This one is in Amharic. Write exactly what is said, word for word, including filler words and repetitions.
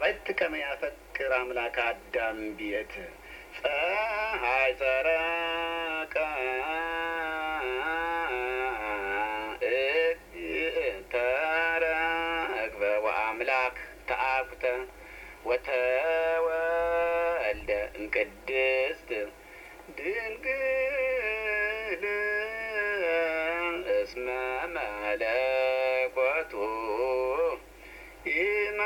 ጸዋዕት ከመ ያፈቅር አምላክ አዳም ቤት ፀሐይ ሰረቀ ተረክበ ወአምላክ ተአኩተ ወተወልደ እምቅድስት ድንግል እስመ መለኮቱ